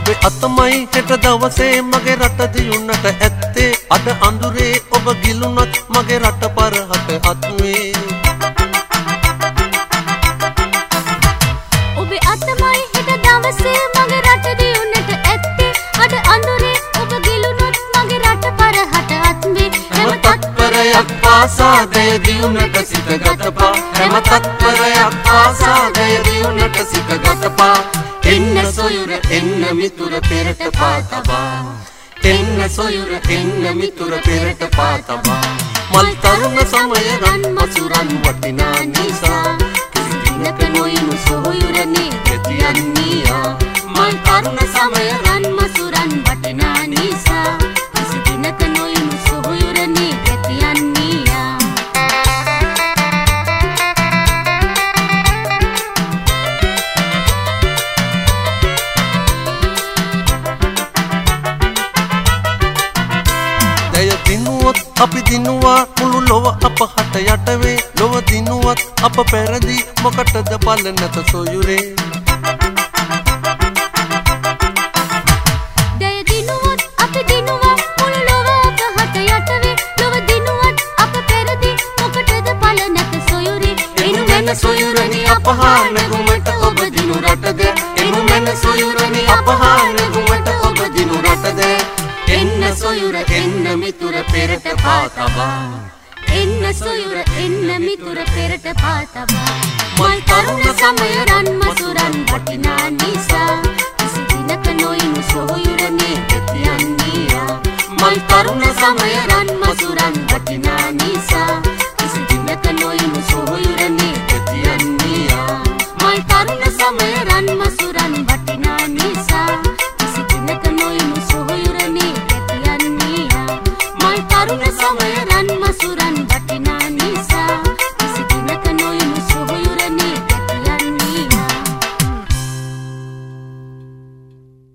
ඔබේ අතමයි හෙට දවසේ මගේ රට දියුණට ඇත්තේ අද අඳුරේ ඔබ ගිලුණත් මගේ රට පරහට අත්වේ ඔබේ අතමයි හෙට දවසේ මගේ රට දියුණට ඇත්තේ අද අඳුරේ ඔබ ගිලුණත් මගේ රට පරහට අත්වේ හැම තත්පරයක් පාසා දය දියුණට සිත ගතපා හැම තත්පරයක් පාසා දය දියුණට සිත ගතපා එන්න සොයුර එන්න මිතුර පෙරට පාතබා එන්න සොයුර එන්න මිතුර පෙරට පාතබා මල් තරුණ සමය රන් මසුරන් වටිනා නිසා කිසි දිනක නොයනු සොයුරනේ ගැතියන්නියා මල් තරුණ සමය රන් මසුරන් වටිනා නිසා කිසි දිනක නොයනු සොයුරනේ ගැතියන්නියා අපි දිනුවා මුළු ලොව අප හට යටවේ ලොව දිනුවත් අප පෙරදි මොකටද පල නැත සොයුරේ දය දිනුවත් අපි දිනුවා මුළු ලොව අප හට යටවේ ලොව දිනුවත් අප පෙරදි මොකටද පල නැත සොයුරේ එනු මැන සොයුරනි අපහා නැගුමට ඔබ දිනු රටද එනු මැන සොයුරනි අපහා නැගුමට ඔබ දිනු රටද එන්න සොයුර එන්න මිතුර පෙරට පාතබා එන්න සොයුර එන්න මිතුර පෙරට පාතබා මල් තරුණ සමය රන් මසුරන් වටිනා නිසා කිසි දිනක නොයනු සොයුරනේ ගැතියන්නියා මල් තරුණ සමය රන් මසුරන් වටිනා නිසා කිසි දිනක නොයනු සොයුරනේ ගැතියන්නියා මල් තරුණ සමය රන් මසුරන් වටිනා නිසා